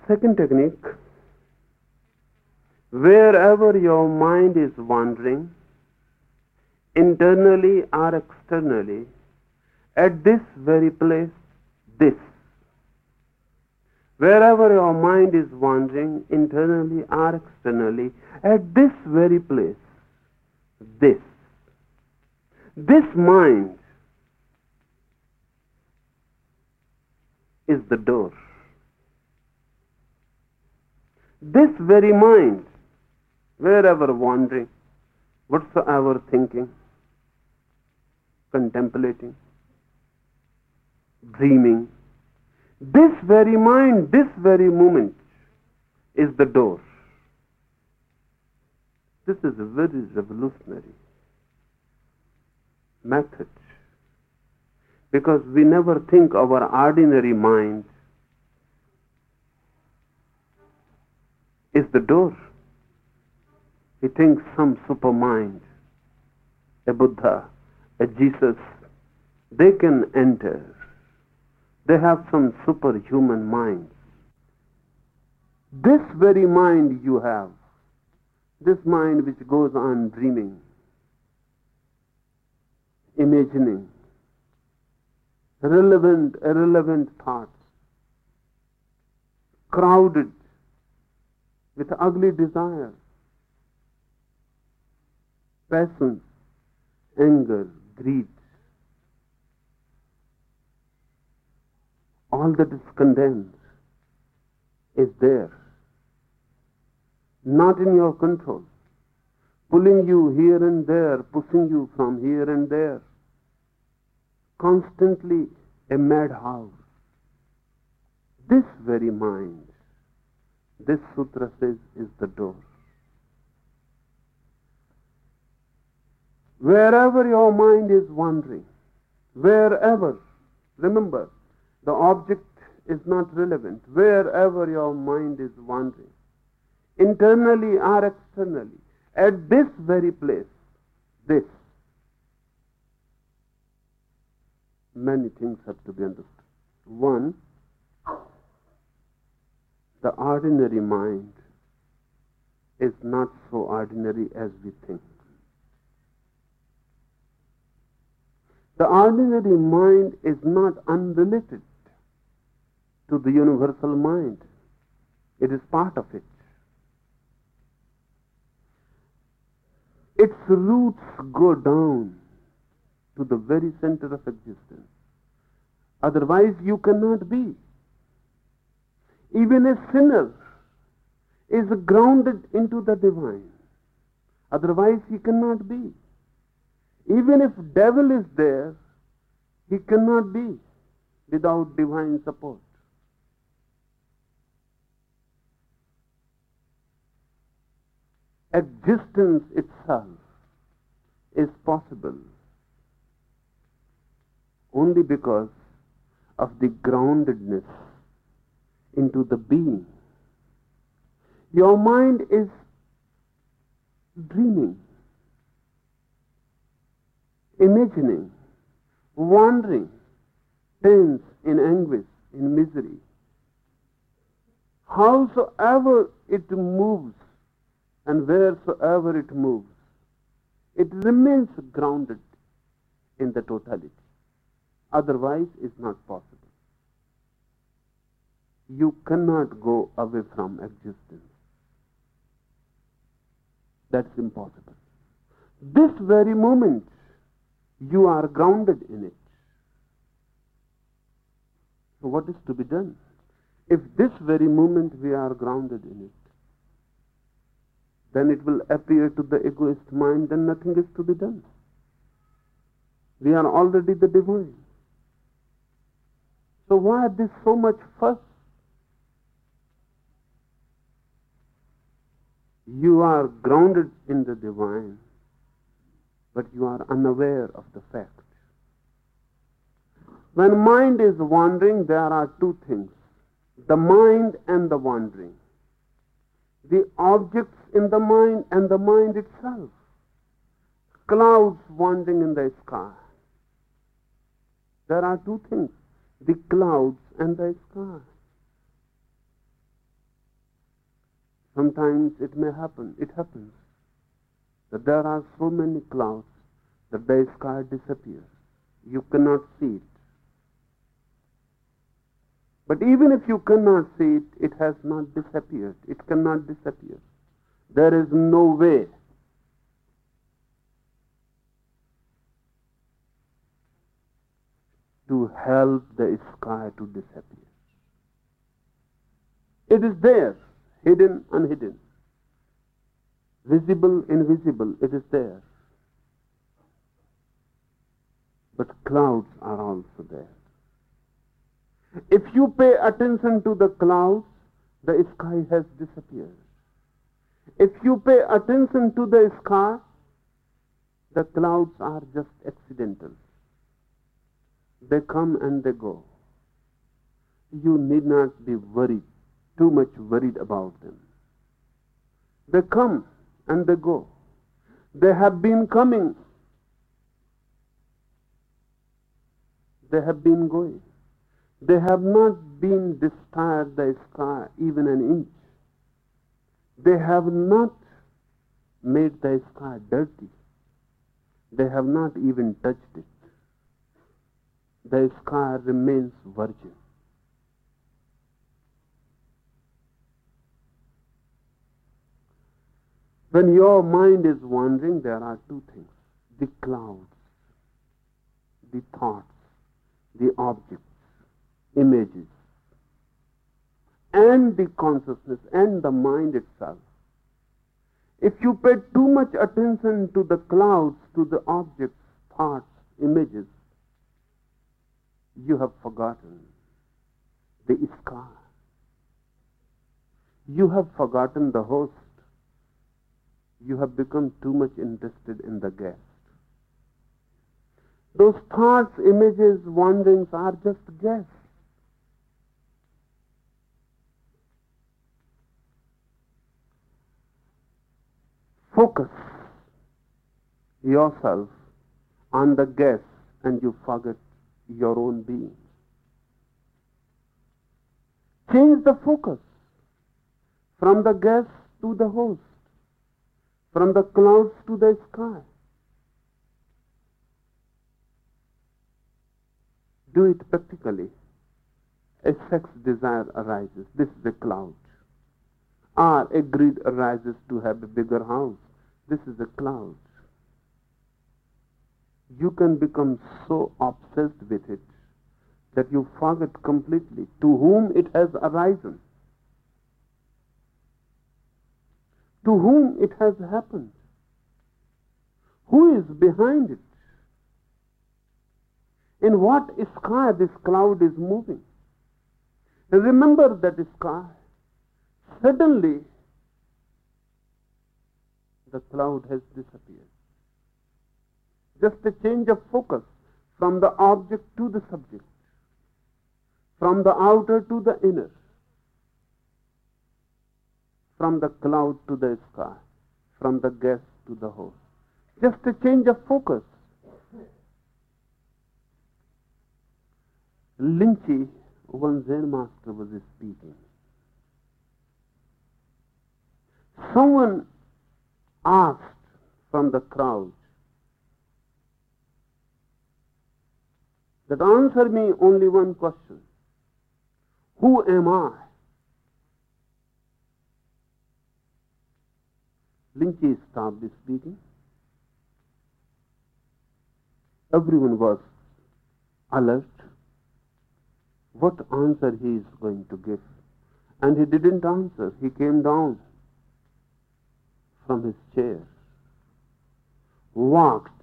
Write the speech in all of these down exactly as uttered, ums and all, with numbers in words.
Second technique, wherever your mind is wandering, internally or externally, at this very place, this. Wherever your mind is wandering, internally or externally, at this very place, this. This mind is the door. This very mind, wherever wandering, whatsoever thinking, contemplating, dreaming, this very mind, this very moment is the door. This is a very revolutionary method, because we never think our ordinary mind is the door. He thinks some super mind, a Buddha, a Jesus, they can enter. They have some superhuman minds. This very mind you have, this mind which goes on dreaming, imagining, relevant, irrelevant thoughts, crowded with ugly desires, passions, anger, greed, all that is condemned is there, not in your control, pulling you here and there, pushing you from here and there, constantly a madhouse. This very mind, this sutra says, is the door. Wherever your mind is wandering, wherever, remember, the object is not relevant. Wherever your mind is wandering, internally or externally, at this very place, this, many things have to be understood. One, the ordinary mind is not so ordinary as we think. The ordinary mind is not unrelated to the universal mind. It is part of it. Its roots go down to the very center of existence. Otherwise you cannot be. Even a sinner is grounded into the divine. Otherwise he cannot be. Even if devil is there, he cannot be without divine support. Existence itself is possible only because of the groundedness into the being. Your mind is dreaming, imagining, wandering, tense, in anguish, in misery. Howsoever it moves and wheresoever it moves, it remains grounded in the totality. Otherwise, it's not possible. You cannot go away from existence. That's impossible. This very moment, you are grounded in it. So what is to be done? If this very moment we are grounded in it, then it will appear to the egoist mind, then nothing is to be done. We are already the divine. So why this so much fuss? You are grounded in the divine, but you are unaware of the fact. When mind is wandering, there are two things: the mind and the wandering. The objects in the mind and the mind itself. Clouds wandering in the sky. There are two things: the clouds and the sky. Sometimes it may happen, it happens, that there are so many clouds that the sky disappears. You cannot see it. But even if you cannot see it, it has not disappeared. It cannot disappear. There is no way to help the sky to disappear. It is there, hidden, unhidden, visible, invisible, it is there. But clouds are also there. If you pay attention to the clouds, the sky has disappeared. If you pay attention to the sky, the clouds are just accidental. They come and they go. You need not be worried, too much worried about them. They come and they go. They have been coming. They have been going. They have not been disturbed the sky even an inch. They have not made the sky dirty. They have not even touched it. The sky remains virgin. When your mind is wandering, there are two things: the clouds, the thoughts, the objects, images, and the consciousness and the mind itself. If you pay too much attention to the clouds, to the objects, thoughts, images, you have forgotten the sky. You have forgotten the host. You have become too much interested in the guest. Those thoughts, images, wanderings are just guests. Focus yourself on the guest and you forget your own being. Change the focus from the guest to the host, from the clouds to the sky. Do it practically. A sex desire arises. This is a cloud. Or a greed arises to have a bigger house. This is a cloud. You can become so obsessed with it that you forget completely to whom it has arisen, to whom it has happened, who is behind it, in what sky this cloud is moving. Remember that sky. Suddenly, the cloud has disappeared. Just a change of focus from the object to the subject, from the outer to the inner, from the cloud to the sky, from the guest to the host. Just a change of focus. Linchi, one Zen master, was speaking. Someone asked from the crowd that answer me only one question: who am I? Linchi stopped speaking. Everyone was alert. What answer he is going to give? And he didn't answer. He came down from his chair, walked,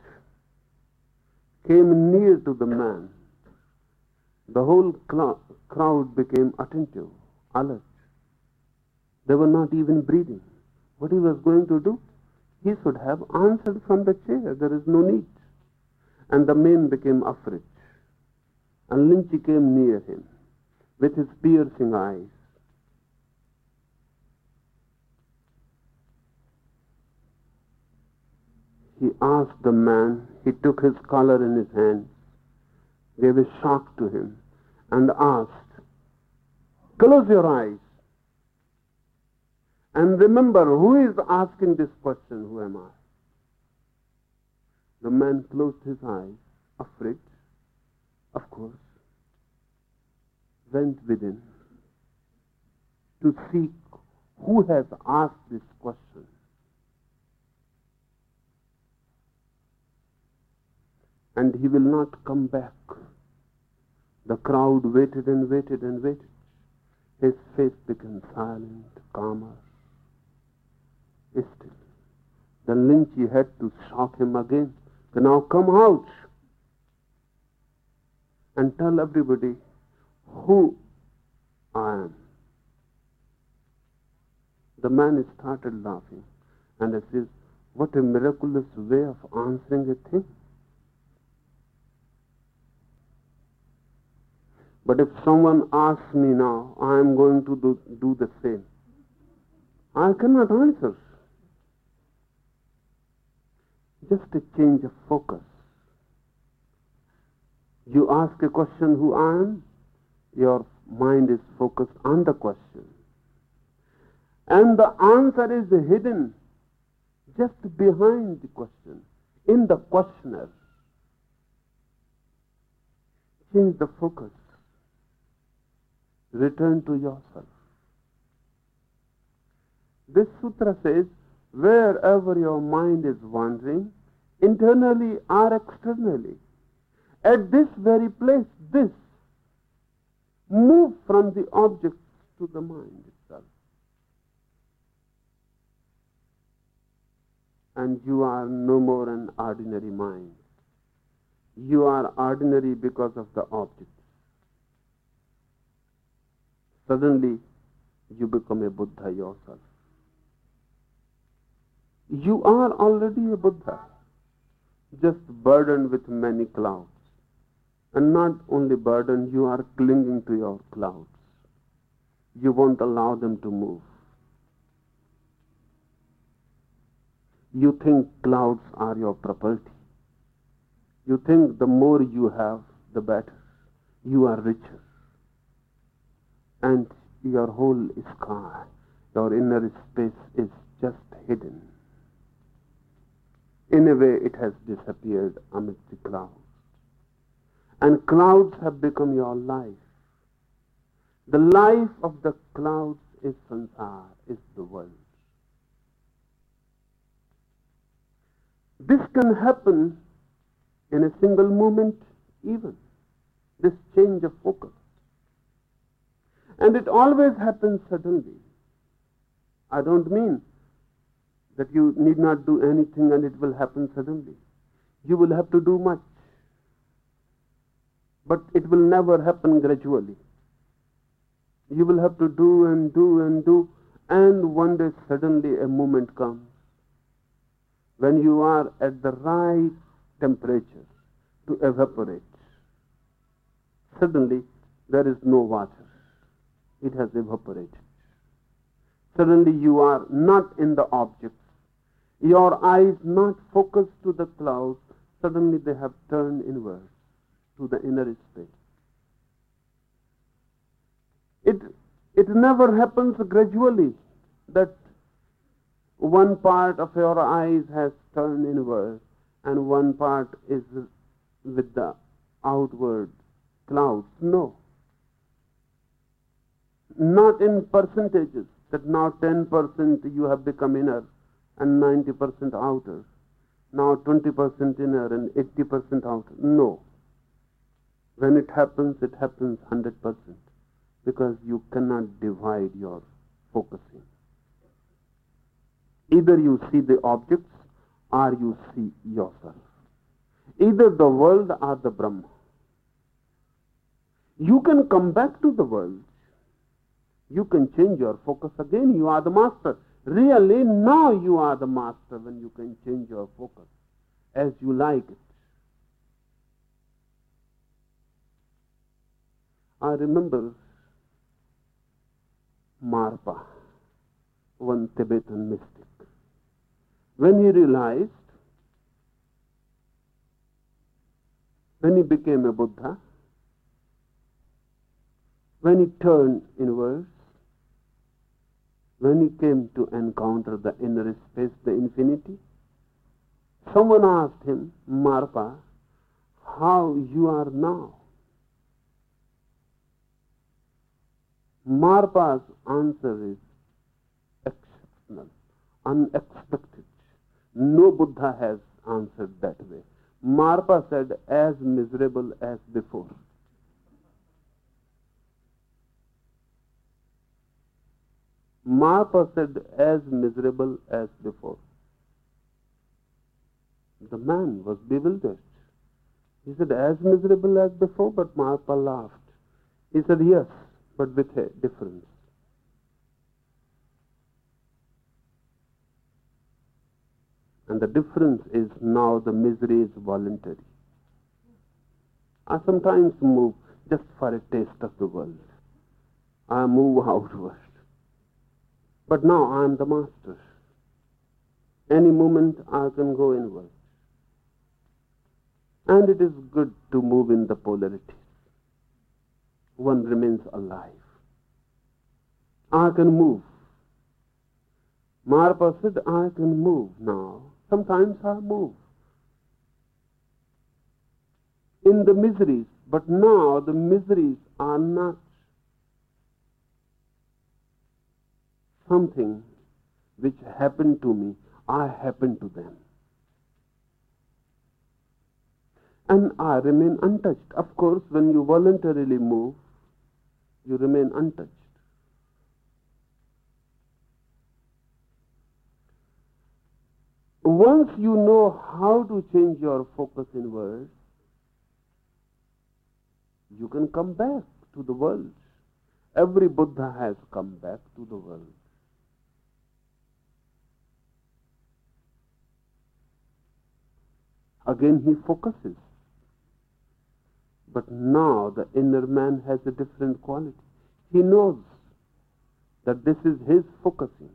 came near to the man. The whole cl- crowd became attentive, alert. They were not even breathing. What he was going to do? He should have answered from the chair. There is no need. And the man became afraid. And Linchi came near him with his piercing eyes. He asked the man, he took his collar in his hand, gave a shock to him, and asked, close your eyes. And remember, who is asking this question, who am I? The man closed his eyes, afraid, of course, went within to seek who has asked this question. And he will not come back. The crowd waited and waited and waited. His face became silent, calmer, still. Then Lynchy had to shock him again. Now come out and tell everybody who I am. The man started laughing and he says, what a miraculous way of answering a thing. But if someone asks me now, I am going to do, do the same. I cannot answer. Just a change of focus. You ask a question, who I am, your mind is focused on the question. And the answer is hidden just behind the question, in the questioner. Change the focus. Return to yourself. This sutra says, wherever your mind is wandering, internally or externally, at this very place, this, move from the objects to the mind itself. And you are no more an ordinary mind. You are ordinary because of the objects. Suddenly, you become a Buddha yourself. You are already a Buddha, just burdened with many clouds. And not only burdened, you are clinging to your clouds. You won't allow them to move. You think clouds are your property. You think the more you have, the better. You are richer. And your whole sky, your inner space is just hidden. In a way, it has disappeared amidst the clouds. And clouds have become your life. The life of the clouds is sansar, is the world. This can happen in a single moment even, this change of focus. And it always happens suddenly. I don't mean that you need not do anything and it will happen suddenly. You will have to do much. But it will never happen gradually. You will have to do and do and do, and one day suddenly a moment comes when you are at the right temperature to evaporate. Suddenly there is no water. It has evaporated. Suddenly you are not in the objects. Your eyes not focused to the clouds. Suddenly they have turned inward to the inner space. It, it never happens gradually that one part of your eyes has turned inward and one part is with the outward clouds. No. Not in percentages, that now ten percent you have become inner and ninety percent outer. Now twenty percent inner and eighty percent outer. No. When it happens, it happens one hundred percent because you cannot divide your focusing. Either you see the objects or you see yourself. Either the world or the Brahma. You can come back to the world. You can change your focus again. You are the master. Really, now you are the master when you can change your focus as you like it. I remember Marpa, one Tibetan mystic. When he realized, when he became a Buddha, when he turned inwards, when he came to encounter the inner space, the infinity, someone asked him, Marpa, how you are now? Marpa's answer is exceptional, unexpected. No Buddha has answered that way. Marpa said, as miserable as before. Marpa said, as miserable as before. The man was bewildered. He said, as miserable as before, but Marpa laughed. He said, yes, but with a difference. And the difference is now the misery is voluntary. I sometimes move just for a taste of the world. I move outward. But now I am the master. Any moment I can go inward. And it is good to move in the polarities. One remains alive. I can move. Marpa said, I can move now. Sometimes I move in the miseries, but now the miseries are not something which happened to me. I happened to them. And I remain untouched. Of course, when you voluntarily move, you remain untouched. Once you know how to change your focus inwards, you can come back to the world. Every Buddha has come back to the world. Again he focuses. But now the inner man has a different quality. He knows that this is his focusing.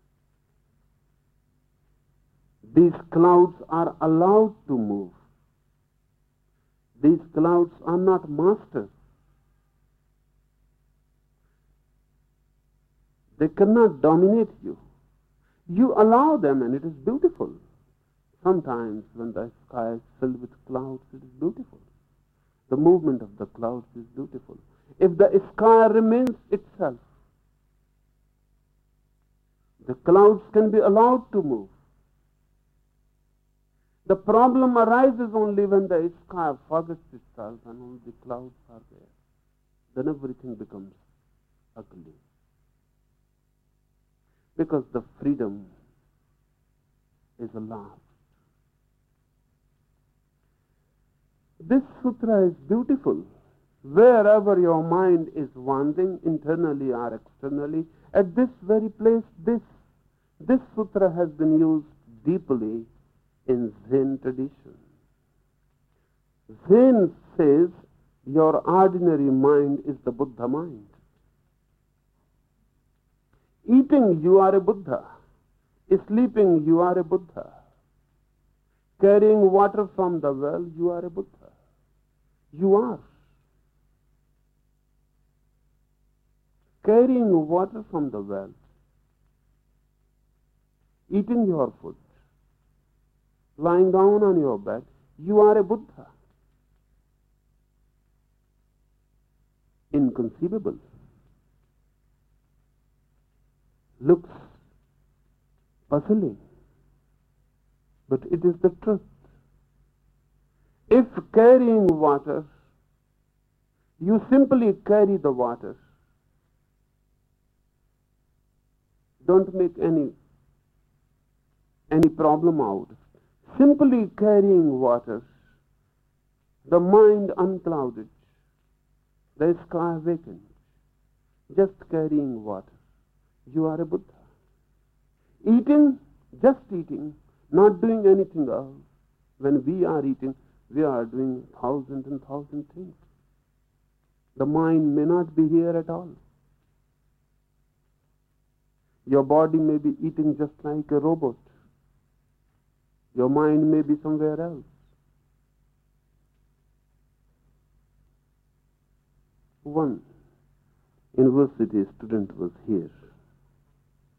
These clouds are allowed to move. These clouds are not masters. They cannot dominate you. You allow them and it is beautiful. Sometimes when the sky is filled with clouds, it is beautiful. The movement of the clouds is beautiful. If the sky remains itself, the clouds can be allowed to move. The problem arises only when the sky forgets itself and only the clouds are there. Then everything becomes ugly. Because the freedom is lost. This sutra is beautiful. Wherever your mind is wandering, internally or externally, at this very place, this, this sutra has been used deeply in Zen tradition. Zen says your ordinary mind is the Buddha mind. Eating, you are a Buddha. Sleeping, you are a Buddha. Carrying water from the well, you are a Buddha. You are. Carrying water from the well. Eating your food. Lying down on your bed, you are a Buddha. Inconceivable. Looks puzzling, but it is the truth. If carrying water, you simply carry the water, don't make any any problem out. Simply carrying water, the mind unclouded, the sky vacant, just carrying water. You are a Buddha. Eating, just eating, not doing anything else. When we are eating, we are doing thousand and thousand things. The mind may not be here at all. Your body may be eating just like a robot. Your mind may be somewhere else. One university student was here.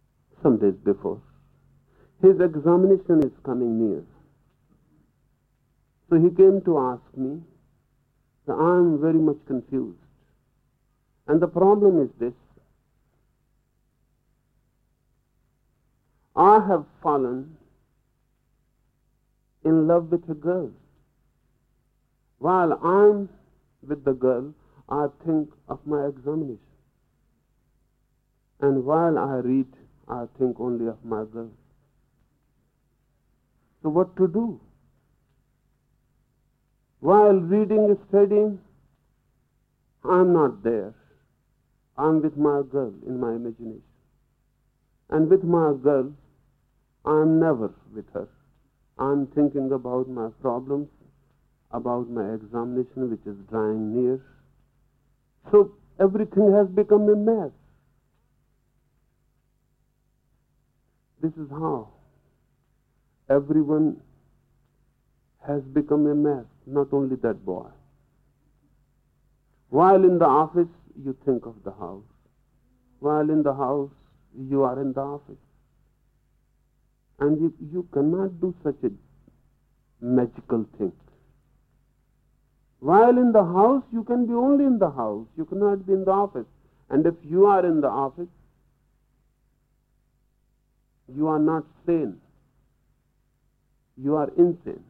some days before. His examination is coming near. So he came to ask me, that I am very much confused. And the problem is this. I have fallen in love with a girl. While I'm with the girl, I think of my examination. And while I read, I think only of my girl. So what to do? While reading, studying, I'm not there. I'm with my girl in my imagination. And with my girl, I'm never with her. I'm thinking about my problems, about my examination which is drawing near. So everything has become a mess. This is how everyone has become a mess, not only that boy. While in the office, you think of the house. While in the house, you are in the office. And you, you cannot do such a magical thing. While in the house, you can be only in the house. You cannot be in the office. And if you are in the office, you are not sane. You are insane.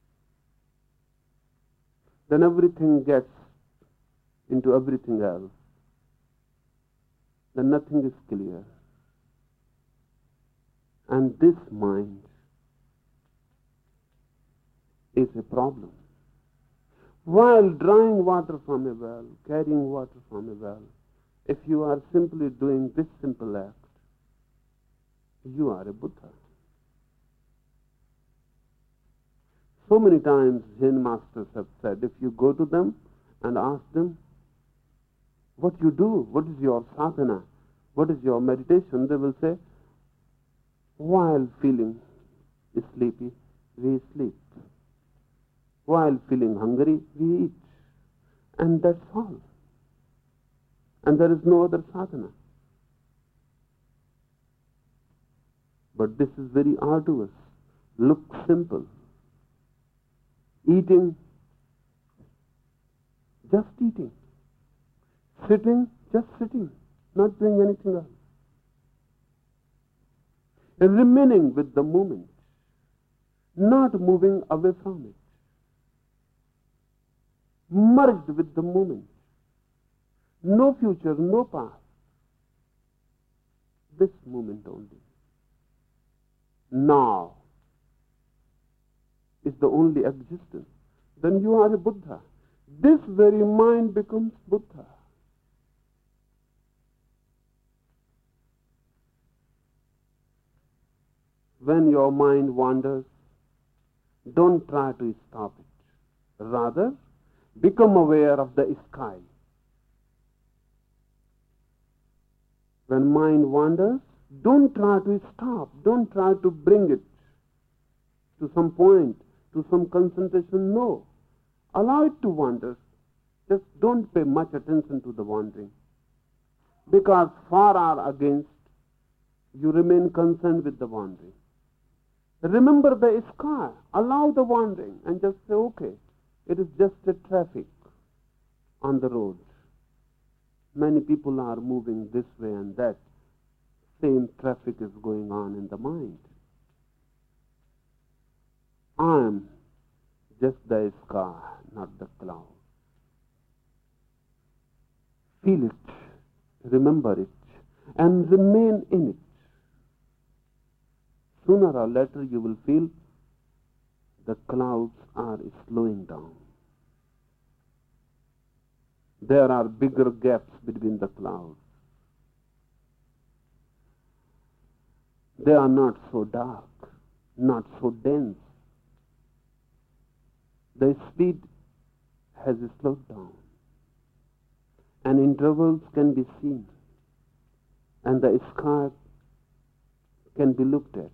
Then everything gets into everything else. Then nothing is clear. And this mind is a problem. While drawing water from a well, carrying water from a well, if you are simply doing this simple act, you are a Buddha. So many times Zen masters have said, if you go to them and ask them, what you do, what is your sadhana, what is your meditation, they will say, while feeling sleepy, we sleep. While feeling hungry, we eat. And that's all. And there is no other sadhana. But this is very arduous. Looks simple. Eating, just eating. Sitting, just sitting. Not doing anything else. And remaining with the moment. Not moving away from it. Merged with the moment. No future, no past. This moment only. Now is the only existence. Then you are a Buddha. This very mind becomes Buddha. When your mind wanders, don't try to stop it. Rather, become aware of the sky. When mind wanders, don't try to stop. Don't try to bring it to some point, to some concentration. No. Allow it to wander. Just don't pay much attention to the wandering. Because for or against, you remain concerned with the wandering. Remember the sky. Allow the wandering and just say, okay, it is just a traffic on the road. Many people are moving this way and that. Same traffic is going on in the mind. I am just the sky, not the cloud. Feel it, remember it, and remain in it. Sooner or later you will feel the clouds are slowing down. There are bigger gaps between the clouds. They are not so dark, not so dense. The speed has slowed down, and intervals can be seen, and the sky can be looked at.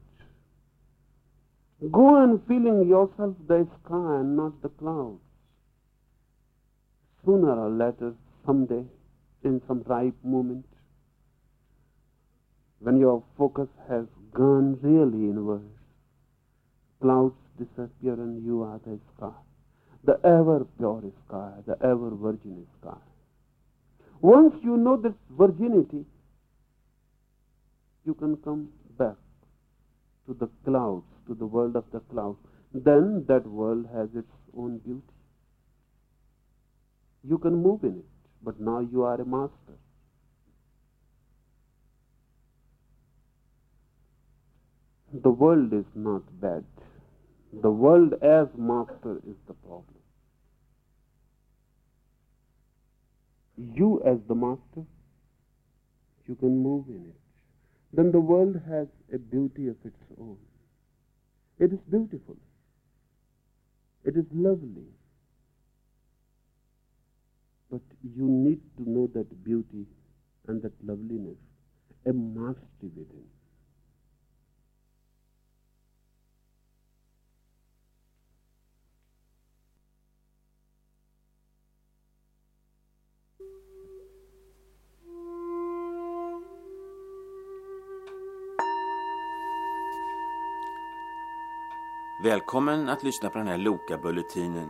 Go on feeling yourself the sky and not the clouds. Sooner or later, someday, in some ripe moment, when your focus has gone really inwards, clouds disappear and you are the sky, the ever pure sky, the ever virgin sky. Once you know this virginity, you can come back to the clouds, to the world of the clouds. Then that world has its own beauty. You can move in it, but now you are a master. The world is not bad. The world as master is the problem. You as the master, you can move in it. Then the world has a beauty of its own. It is beautiful. It is lovely. But you need to know that beauty and that loveliness, a mastery within. Välkommen att lyssna på den här Loka-bulletinen.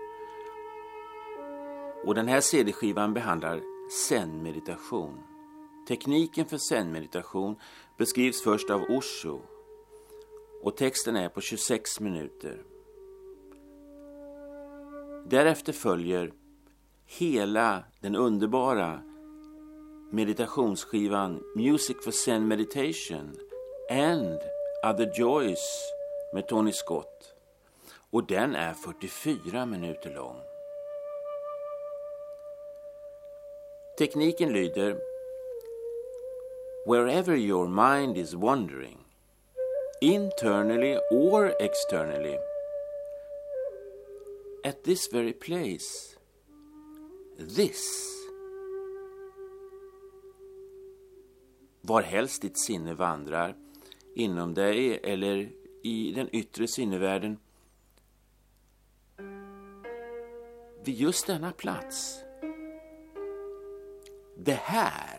Och den här C D-skivan behandlar zen-meditation. Tekniken för zen-meditation beskrivs först av Osho. Och texten är på tjugosex minuter. Därefter följer hela den underbara meditationsskivan Music for Zen Meditation and Other Joys med Tony Scott. Och den är fyrtiofyra minuter lång. Tekniken lyder: Wherever your mind is wandering, internally or externally, at this very place, this, var helst ditt sinne vandrar, inom dig eller i den yttre sinnevärlden, vid just denna plats, det här,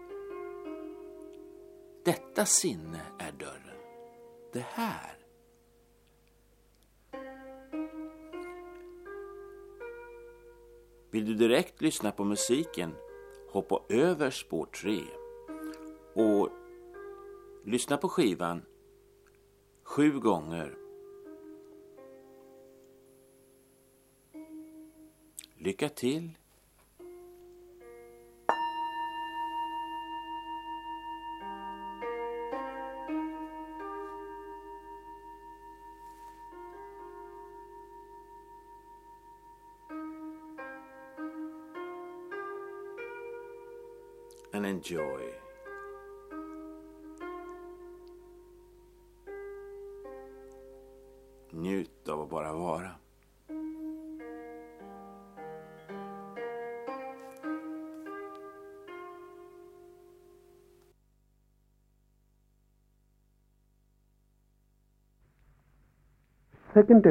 detta sinne är dörren, det här. Vill du direkt lyssna på musiken, hoppa över spår tre och lyssna på skivan sju gånger. Lycka till! And enjoy. Njut av att bara vara. Second